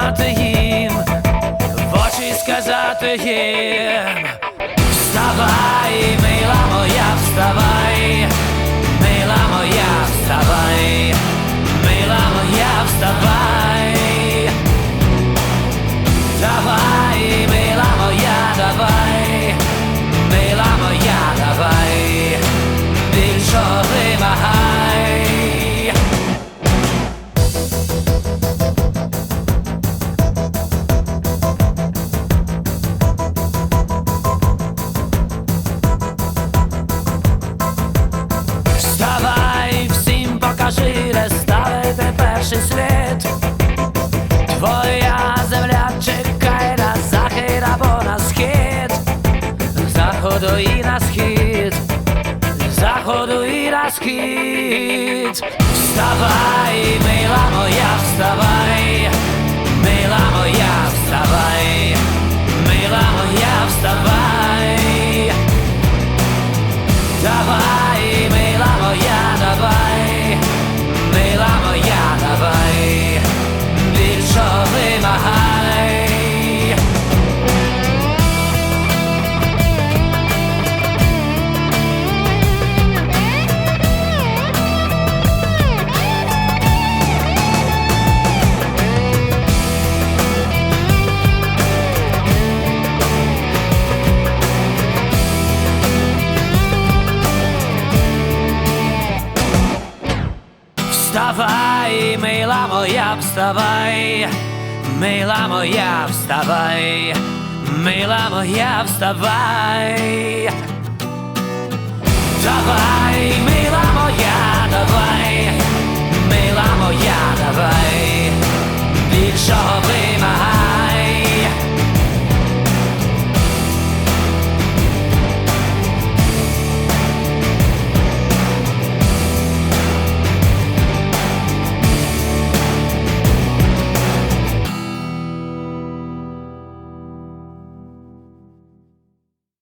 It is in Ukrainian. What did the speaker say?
мати їм, в очі сказати їм: вставай, мила моя, вставай, мила моя, вставай, мила моя, вставай, давай, мила моя, давай, мила моя, давай, більше вимагай. Вставай, всім покажи, де ставити перший слід. Твоя земля чекає на захід або на схід, з заходу і на схід, з заходу і на схід. Вставай, мила моя, вставай, мила моя, вставай, мила моя, вставай, давай, мила моя, давай, мила моя, давай, більше вимагай. Вставай, мила моя, вставай, мила моя, вставай, мила моя, вставай, давай, мила моя, давай, мила моя, давай, більше